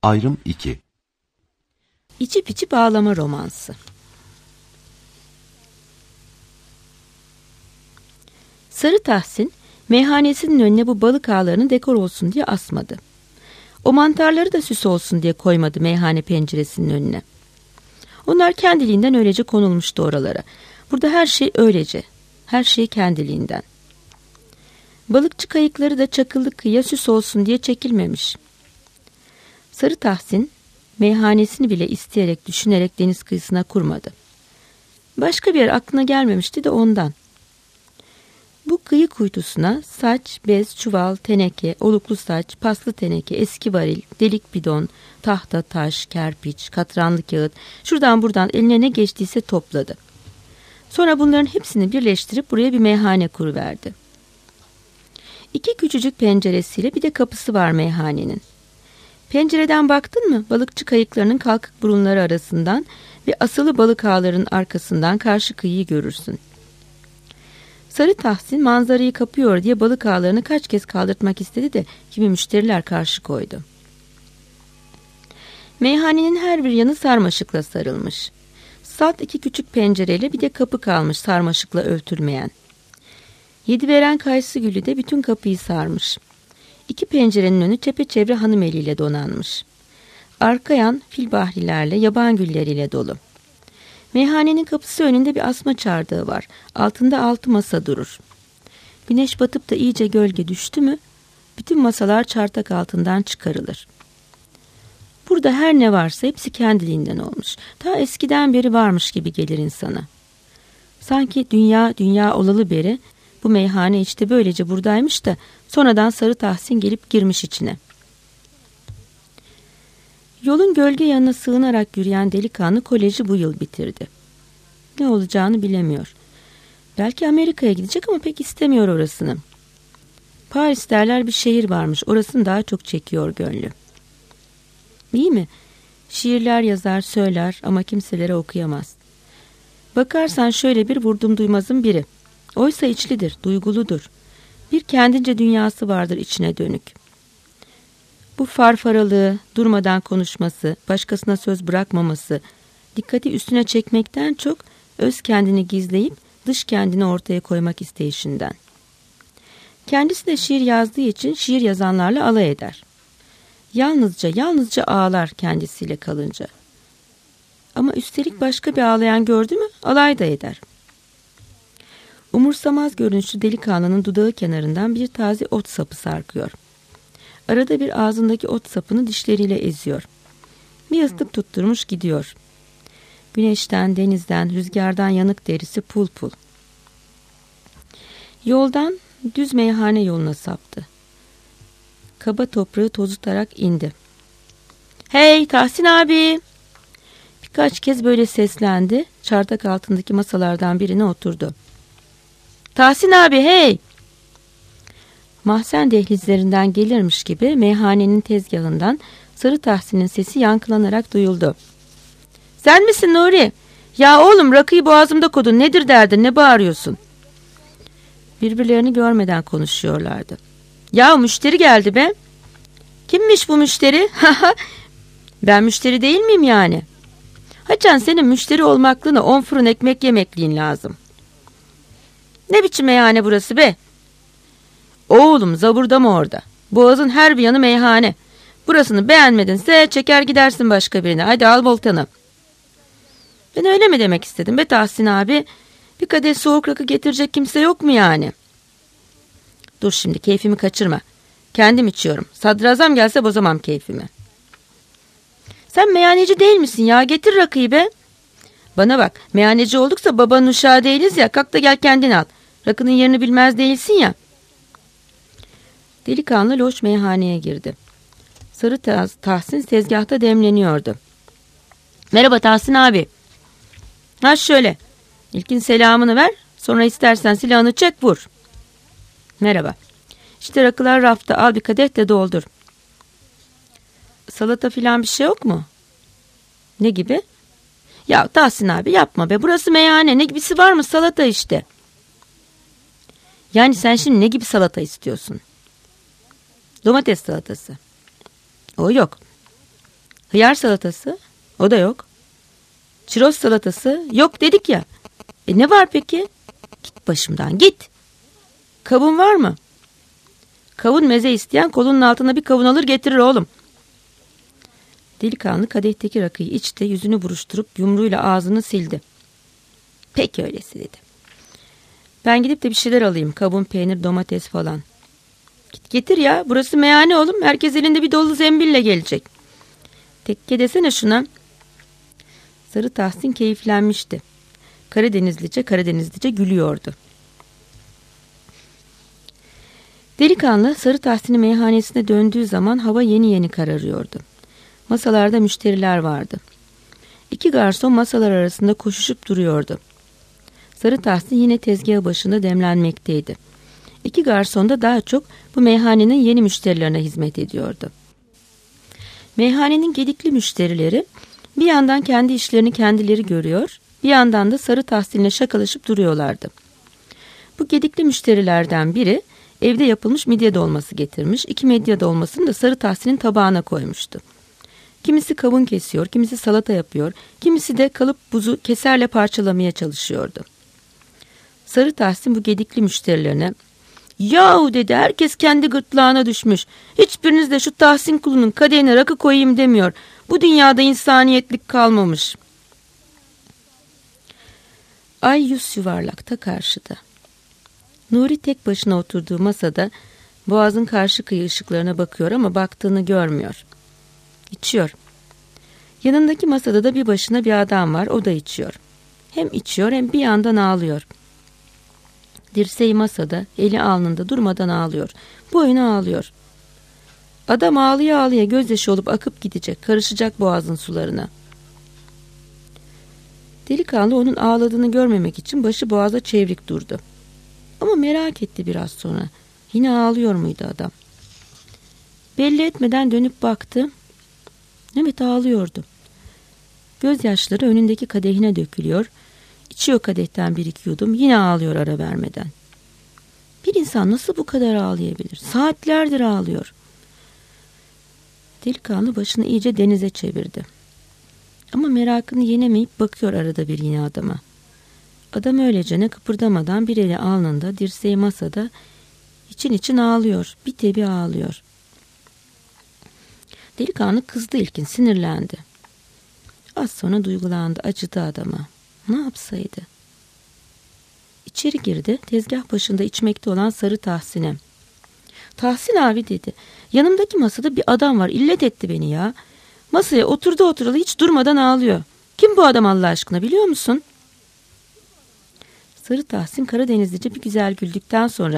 Ayrım 2. İçip içip ağlama romansı. Sarı Tahsin, meyhanesinin önüne bu balık ağlarını dekor olsun diye asmadı. O mantarları da süs olsun diye koymadı meyhane penceresinin önüne. Onlar kendiliğinden öylece konulmuştu oralara. Burada her şey öylece, her şey kendiliğinden. Balıkçı kayıkları da çakıllı kıyıya süs olsun diye çekilmemiş. Sarı Tahsin, meyhanesini bile isteyerek, düşünerek deniz kıyısına kurmadı. Başka bir yer aklına gelmemişti de ondan. Bu kıyı kuytusuna saç, bez, çuval, teneke, oluklu saç, paslı teneke, eski varil, delik bidon, tahta, taş, kerpiç, katranlı kağıt, şuradan buradan eline ne geçtiyse topladı. Sonra bunların hepsini birleştirip buraya bir meyhane kuruverdi. 2 küçücük penceresiyle bir de kapısı var meyhanenin. Pencereden baktın mı balıkçı kayıklarının kalkık burunları arasından ve asılı balık ağlarının arkasından karşı kıyıyı görürsün. Sarı Tahsin manzarayı kapıyor diye balık ağlarını kaç kez kaldırtmak istedi de kimi müşteriler karşı koydu. Meyhanenin her bir yanı sarmaşıkla sarılmış. Salt 2 küçük pencereyle bir de kapı kalmış sarmaşıkla örtülmeyen. Yediveren kayısı gülü de bütün kapıyı sarmış. 2 pencerenin önü çepeçevre hanım eliyle donanmış. Arka yan filbahrilerle, yaban gülleriyle dolu. Meyhanenin kapısı önünde bir asma çardağı var. Altında 6 masa durur. Güneş batıp da iyice gölge düştü mü, bütün masalar çardak altından çıkarılır. Burada her ne varsa hepsi kendiliğinden olmuş. Ta eskiden beri varmış gibi gelir insana. Sanki dünya olalı beri bu meyhane işte böylece buradaymış da sonradan Sarı Tahsin gelip girmiş içine. Yolun gölge yanına sığınarak yürüyen delikanlı koleji bu yıl bitirdi. Ne olacağını bilemiyor. Belki Amerika'ya gidecek ama pek istemiyor orasını. Paris derler bir şehir varmış. Orasını daha çok çekiyor gönlü. İyi mi? Şiirler yazar, söyler ama kimselere okuyamaz. Bakarsan şöyle bir vurdum duymazın biri. Oysa içlidir, duyguludur. Bir kendince dünyası vardır içine dönük. Bu farfaralığı, durmadan konuşması, başkasına söz bırakmaması, dikkati üstüne çekmekten çok öz kendini gizleyip dış kendini ortaya koymak isteyişinden. Kendisi de şiir yazdığı için şiir yazanlarla alay eder. Yalnızca ağlar kendisiyle kalınca. Ama üstelik başka bir ağlayan gördü mü alay da eder. Umursamaz görünüşlü delikanlının dudağı kenarından bir taze ot sapı sarkıyor. Arada bir ağzındaki ot sapını dişleriyle eziyor. Bir ıslık tutturmuş gidiyor. Güneşten, denizden, rüzgardan yanık derisi pul pul. Yoldan düz meyhane yoluna saptı. Kaba toprağı tozutarak indi. "Hey Tahsin abi!" Birkaç kez böyle seslendi. Çardak altındaki masalardan birine oturdu. "Tahsin abi hey!" Mahzen dehlizlerinden gelirmiş gibi meyhanenin tezgahından Sarı Tahsin'in sesi yankılanarak duyuldu. "Sen misin Nuri? Ya oğlum rakıyı boğazımda kodun. Nedir derdin? Ne bağırıyorsun?" Birbirlerini görmeden konuşuyorlardı. "Ya müşteri geldi be." "Kimmiş bu müşteri?" "Ben müşteri değil miyim yani?" "Hacan senin müşteri olmaklığına 10 fırın ekmek yemekliğin lazım." "Ne biçim meyhane burası be?" "Oğlum zaburda mı orada? Boğazın her bir yanı meyhane. Burasını beğenmedinse çeker gidersin başka birine. Hadi al voltanı." "Ben öyle mi demek istedim be Tahsin abi? Bir kadeh soğuk rakı getirecek kimse yok mu yani?" "Dur şimdi keyfimi kaçırma. Kendim içiyorum. Sadrazam gelse bozamam keyfimi." "Sen meyhaneci değil misin ya? Getir rakıyı be." "Bana bak meyhaneci olduksa babanın uşağı değiliz ya. Kalk da gel kendin al. Rakının yerini bilmez değilsin ya." Delikanlı loş meyhaneye girdi. Sarı Tahsin tezgahta demleniyordu. "Merhaba Tahsin abi." "Ha şöyle. İlkin selamını ver. Sonra istersen silahını çek vur." "Merhaba. İşte rakılar rafta. Al bir kadeh de doldur." "Salata filan bir şey yok mu?" "Ne gibi?" "Ya Tahsin abi yapma be. Burası meyhane. Ne gibisi var mı? Salata işte." "Yani sen şimdi ne gibi salata istiyorsun?" "Domates salatası." "O yok." Hıyar salatası? O da yok. Çiroz salatası? Yok dedik ya. Ne var peki? Git başımdan git. Kavun var mı? Kavun meze isteyen kolunun altına bir kavun alır getirir oğlum. Delikanlı kadehteki rakıyı içti, yüzünü buruşturup yumruğuyla ağzını sildi. Peki öylesi dedi. Ben gidip de bir şeyler alayım. Kavun, peynir, domates falan. Git getir ya. Burası meyhane oğlum. Herkes elinde bir dolu zembille gelecek. Tekke desene şuna. Sarı Tahsin keyiflenmişti. Karadenizlice gülüyordu. Delikanlı Sarı Tahsin'in meyhanesine döndüğü zaman hava yeni yeni kararıyordu. Masalarda müşteriler vardı. 2 garson masalar arasında koşuşup duruyordu. Sarı Tahsin yine tezgahı başında demlenmekteydi. 2 garson da daha çok bu meyhanenin yeni müşterilerine hizmet ediyordu. Meyhanenin gedikli müşterileri bir yandan kendi işlerini kendileri görüyor, bir yandan da Sarı Tahsin'le şakalaşıp duruyorlardı. Bu gedikli müşterilerden biri evde yapılmış midye dolması getirmiş. 2 midye dolmasını da Sarı Tahsin'in tabağına koymuştu. Kimisi kavun kesiyor, kimisi salata yapıyor, kimisi de kalıp buzu keserle parçalamaya çalışıyordu. Sarı Tahsin bu gedikli müşterilerine, "Yahu" dedi, "herkes kendi gırtlağına düşmüş. Hiçbiriniz de şu Tahsin kulunun kadehine rakı koyayım demiyor. Bu dünyada insaniyetlik kalmamış." Ay yüz yuvarlakta karşıda. Nuri tek başına oturduğu masada boğazın karşı kıyı ışıklarına bakıyor ama baktığını görmüyor. İçiyor. Yanındaki masada da bir başına bir adam var, o da içiyor. Hem içiyor hem bir yandan ağlıyor. Dirseği masada, eli alnında durmadan ağlıyor. Boyuna ağlıyor. Adam ağlıya ağlıya gözyaşı olup akıp gidecek, karışacak boğazın sularına. Delikanlı onun ağladığını görmemek için başı boğaza çevrik durdu. Ama merak etti biraz sonra. Yine ağlıyor muydu adam? Belli etmeden dönüp baktı. Evet, ağlıyordu. Gözyaşları önündeki kadehine dökülüyor. İçiyor kadehten 1-2 yudum. Yine ağlıyor ara vermeden. Bir insan nasıl bu kadar ağlayabilir? Saatlerdir ağlıyor. Delikanlı başını iyice denize çevirdi. Ama merakını yenemeyip bakıyor arada bir yine adama. Adam öylecene kıpırdamadan bir eli alnında, dirseği masada, için için ağlıyor. Bir tebi ağlıyor. Delikanlı kızdı ilkin, sinirlendi. Az sonra duygulandı, acıdı adama. Ne yapsaydı? İçeri girdi, tezgah başında içmekte olan Sarı Tahsin'e. "Tahsin abi" dedi. "Yanımdaki masada bir adam var, illet etti beni ya. Masaya oturdu oturalı hiç durmadan ağlıyor. Kim bu adam Allah aşkına, biliyor musun?" Sarı Tahsin Karadenizlice bir güzel güldükten sonra,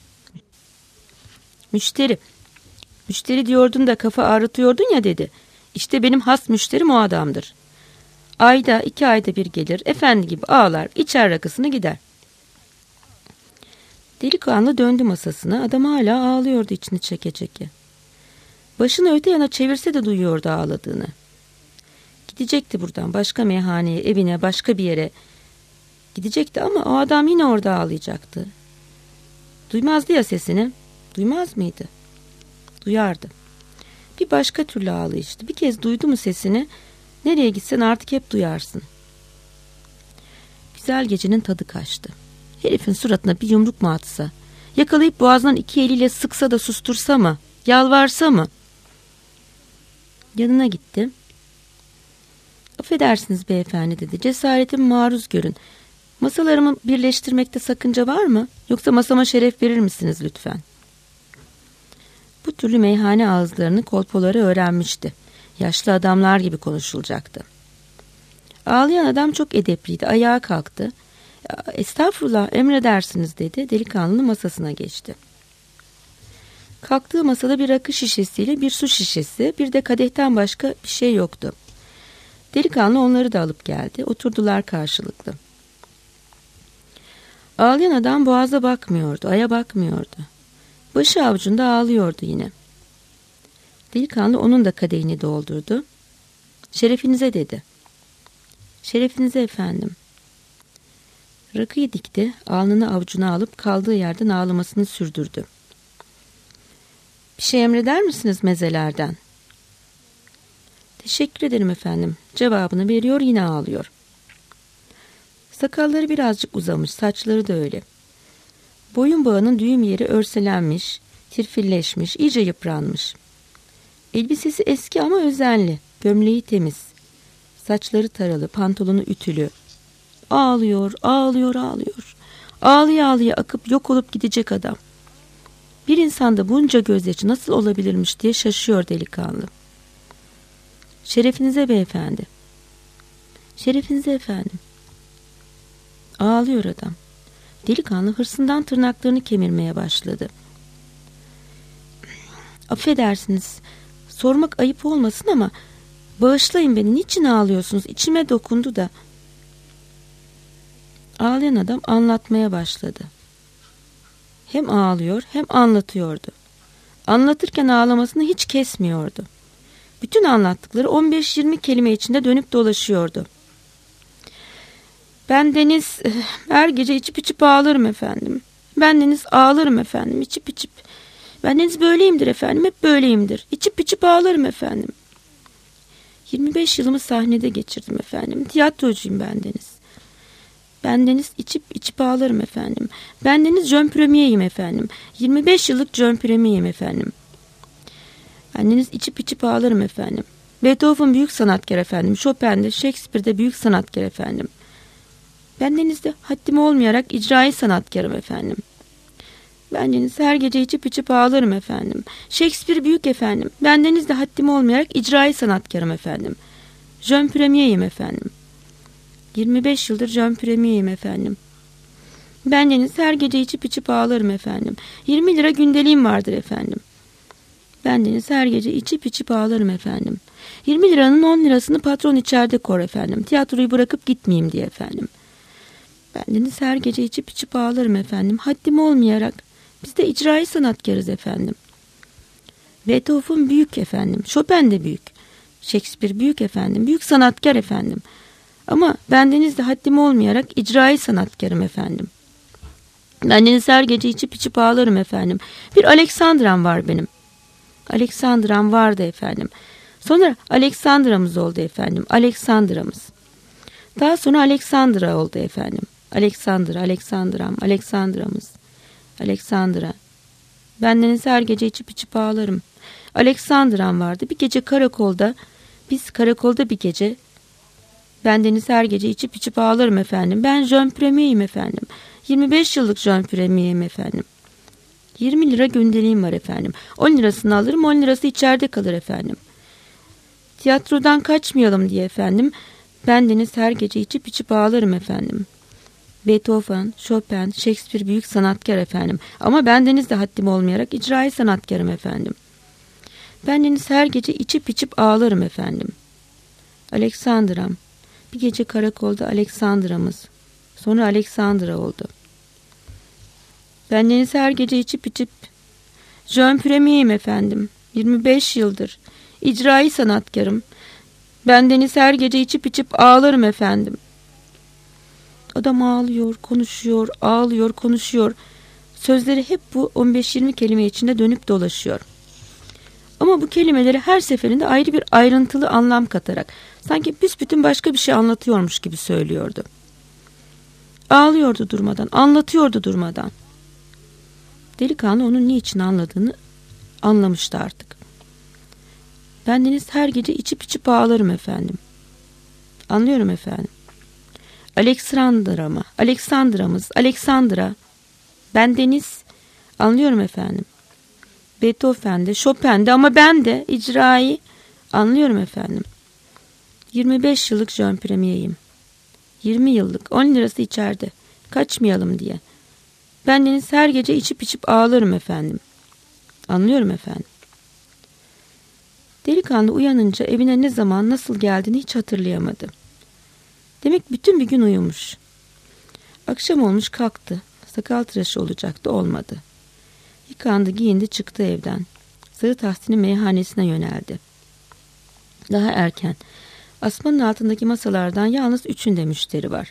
Müşteri diyordun da kafa ağrıtıyordun ya" dedi. "İşte benim has müşterim o adamdır. Ayda 2 ayda bir gelir, efendi gibi ağlar, içer rakısını gider." Delikanlı döndü masasına, adam hala ağlıyordu içini çeke çeke. Başını öte yana çevirse de duyuyordu ağladığını. Gidecekti buradan, başka meyhaneye, evine, başka bir yere gidecekti ama o adam yine orada ağlayacaktı. Duymazdı ya sesini, duymaz mıydı? Duyardı. Bir başka türlü ağlayıştı. Bir kez duydu mu sesini, nereye gitsen artık hep duyarsın. Güzel gecenin tadı kaçtı. Herifin suratına bir yumruk mu atsa, yakalayıp boğazından 2 eliyle sıksa da sustursa mı, yalvarsa mı? Yanına gitti. "Affedersiniz beyefendi" dedi. "Cesaretimi maruz görün. Masalarımı birleştirmekte sakınca var mı? Yoksa masama şeref verir misiniz lütfen?" Bu türlü meyhane ağızlarını kolpoları öğrenmişti. Yaşlı adamlar gibi konuşulacaktı. Ağlayan adam çok edepliydi. Ayağa kalktı. "Estağfurullah, emredersiniz" dedi. Delikanlının masasına geçti. Kalktığı masada bir rakı şişesiyle bir su şişesi, bir de kadehten başka bir şey yoktu. Delikanlı onları da alıp geldi. Oturdular karşılıklı. Ağlayan adam boğaza bakmıyordu, aya bakmıyordu. Başı avucunda ağlıyordu yine. Delikanlı onun da kadehini doldurdu. "Şerefinize" dedi. "Şerefinize efendim." Rakıyı dikti, alnını avucuna alıp kaldığı yerden ağlamasını sürdürdü. "Bir şey emreder misiniz mezelerden?" Teşekkür ederim efendim cevabını veriyor, yine ağlıyor. Sakalları birazcık uzamış, saçları da öyle. Boyun bağının düğüm yeri örselenmiş, tirfilleşmiş, iyice yıpranmış. Elbisesi eski ama özenli, gömleği temiz. Saçları taralı, pantolonu ütülü. Ağlıyor, ağlıyor, ağlıyor. Ağlıya ağlıya akıp yok olup gidecek adam. Bir insanda bunca gözyaşı nasıl olabilirmiş diye şaşıyor delikanlı. Şerefinize beyefendi. Şerefinize efendim. Ağlıyor adam. Delikanlı hırsından tırnaklarını kemirmeye başladı. Affedersiniz, sormak ayıp olmasın ama bağışlayın beni, niçin ağlıyorsunuz? İçime dokundu da. Ağlayan adam anlatmaya başladı. Hem ağlıyor hem anlatıyordu. Anlatırken ağlamasını hiç kesmiyordu. Bütün anlattıkları 15-20 kelime içinde dönüp dolaşıyordu. Bendeniz her gece içip içip ağlarım efendim. Bendeniz ağlarım efendim, içip içip. Bendeniz böyleyimdir efendim, hep böyleyimdir. İçip içip ağlarım efendim. 25 yılımı sahnede geçirdim efendim. Tiyatrocuyum bendeniz. Bendeniz içip içip ağlarım efendim. Bendeniz Jean Premier'yim efendim. 25 yıllık Jean Premier'yim efendim. Bendeniz içip içip ağlarım efendim. Beethoven büyük sanatkar efendim. Chopin'de, Shakespeare'de büyük sanatkar efendim. Bendenizde haddim olmayarak icraî sanatkarım efendim. Bendeniz her gece içip içip ağlarım efendim. Shakespeare büyük efendim. Bendenizde haddim olmayarak icraî sanatkarım efendim. Jean Premier'yim efendim. 25 yıldır Jean Premier'yim efendim. Bendeniz her gece içip içip ağlarım efendim. 20 lira gündeliğim vardır efendim. Bendeniz her gece içip içip ağlarım efendim. 20 liranın 10 lirasını patron içeride kor efendim. Tiyatroyu bırakıp gitmeyeyim diye efendim. Bendeniz her gece içip içip ağlarım efendim. Haddim olmayarak. Biz de icraî sanatkarız efendim. Beethoven büyük efendim. Chopin de büyük. Shakespeare büyük efendim. Büyük sanatkar efendim. Ama bendeniz de haddim olmayarak icraî sanatkarım efendim. Bendeniz her gece içip içip ağlarım efendim. Bir Alexandra'm var benim. Alexandra'm vardı efendim. Sonra Alexandra'mız oldu efendim. Alexandra'mız. Daha sonra Alexandra oldu efendim. Alexandra, Alexandra'm, Alexandra'mız. Alexandra. Bendeniz her gece içip içip ağlarım. Alexandra'm vardı. Bir gece karakolda, biz karakolda bir gece, bendeniz her gece içip içip ağlarım efendim. Ben Jean Premier'yim efendim. 25 yıllık Jean Premier'yim efendim. 20 lira gündeliğim var efendim. 10 lirasını alırım, 10 lirası içeride kalır efendim. Tiyatrodan kaçmayalım diye efendim. Bendeniz her gece içip içip ağlarım efendim. Beethoven, Chopin, Shakespeare büyük sanatkar efendim. Ama bendeniz de haddim olmayarak icraî sanatkarım efendim. Bendeniz her gece içip içip ağlarım efendim. Alexandra'm. Bir gece karakolda Alexandra'mız. Sonra Alexandra oldu. Bendeniz her gece içip içip Jean Premier'yim efendim. 25 yıldır. İcraî sanatkarım. Bendeniz her gece içip içip ağlarım efendim. Adam ağlıyor, konuşuyor, ağlıyor, konuşuyor. Sözleri hep bu 15-20 kelime içinde dönüp dolaşıyor. Ama bu kelimeleri her seferinde ayrı bir ayrıntılı anlam katarak, sanki büsbütün başka bir şey anlatıyormuş gibi söylüyordu. Ağlıyordu durmadan, anlatıyordu durmadan. Delikanlı onun niçin anladığını anlamıştı artık. Bendeniz her gece içip içip ağlarım efendim. Anlıyorum efendim. Alexandra'mı, Alexandra'mız, Alexandra. Bendeniz, anlıyorum efendim. Beethoven'de, Chopin'de ama ben de icraî, anlıyorum efendim. 25 yıllık Jean Premier'yim. 20 yıllık, 10 lirası içeride. Kaçmayalım diye. Bendeniz her gece içip içip ağlarım efendim. Anlıyorum efendim. Delikanlı uyanınca evine ne zaman nasıl geldiğini hiç hatırlayamadı. Demek bütün bir gün uyumuş. Akşam olmuş kalktı. Sakal tıraşı olacaktı, olmadı. Yıkandı, giyindi, çıktı evden. Sarı Tahsin'in meyhanesine yöneldi. Daha erken. Asmanın altındaki masalardan yalnız 3'ünde müşteri var.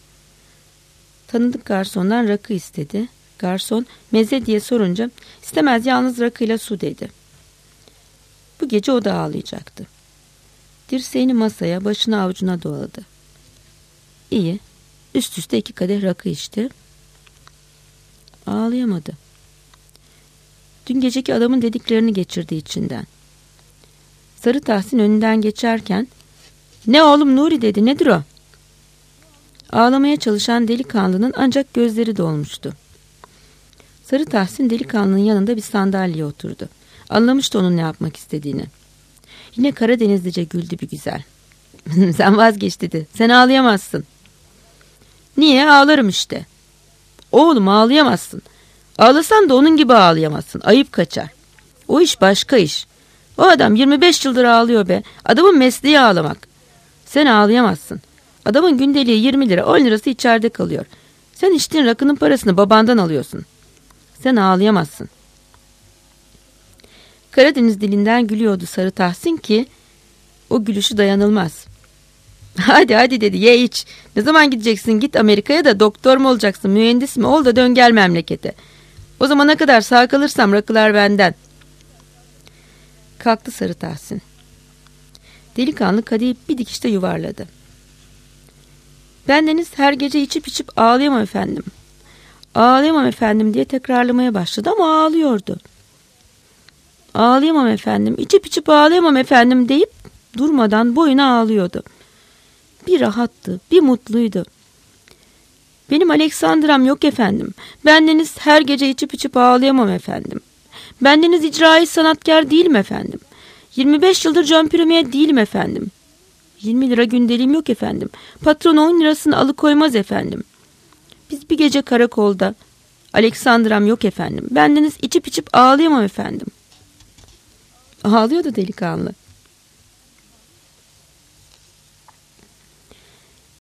Tanıdık garsondan rakı istedi. Garson meze diye sorunca istemez, yalnız rakıyla su dedi. Bu gece o da ağlayacaktı. Dirseğini masaya, başını avucuna doladı. İyi. Üst üste 2 kadeh rakı içti. Ağlayamadı. Dün geceki adamın dediklerini geçirdi içinden. Sarı Tahsin önünden geçerken "Ne oğlum Nuri?" dedi. "Nedir o?" Ağlamaya çalışan delikanlının ancak gözleri dolmuştu. Sarı Tahsin delikanlının yanında bir sandalyeye oturdu. Anlamıştı onun ne yapmak istediğini. Yine Karadenizlice güldü bir güzel. "Sen vazgeç," dedi. "Sen ağlayamazsın." "Niye? Ağlarım işte." "Oğlum ağlayamazsın. Ağlasan da onun gibi ağlayamazsın. Ayıp kaçar. O iş başka iş. O adam 25 yıldır ağlıyor be. Adamın mesleği ağlamak. Sen ağlayamazsın. Adamın gündeliği 20 lira, 10 lirası içeride kalıyor. Sen içtiğin rakının parasını babandan alıyorsun. Sen ağlayamazsın." Karadeniz dilinden gülüyordu Sarı Tahsin ki o gülüşü dayanılmaz. "Hadi hadi," dedi, "ye iç. Ne zaman gideceksin? Git Amerika'ya da doktor mu olacaksın, mühendis mi? Ol da dön gel memlekete. O zamana kadar sağ kalırsam rakılar benden." Kalktı Sarı Tahsin. Delikanlı kadehi bir dikişte yuvarladı. "Bendeniz her gece içip içip ağlayamam efendim. Ağlayamam efendim," diye tekrarlamaya başladı ama ağlıyordu. "Ağlayamam efendim, içip içip ağlayamam efendim," deyip durmadan boyuna ağlıyordu. Bir rahattı, bir mutluydu. "Benim Aleksandram yok efendim. Bendeniz her gece içip içip ağlayamam efendim. Bendeniz icraî sanatkar değilim efendim. 25 yıldır campürümeye değilim efendim. 20 lira gündeliğim yok efendim. Patron 10 lirasını alıkoymaz efendim. Biz bir gece karakolda. Aleksandram yok efendim. Bendeniz içip içip ağlayamam efendim." Ağlıyordu delikanlı.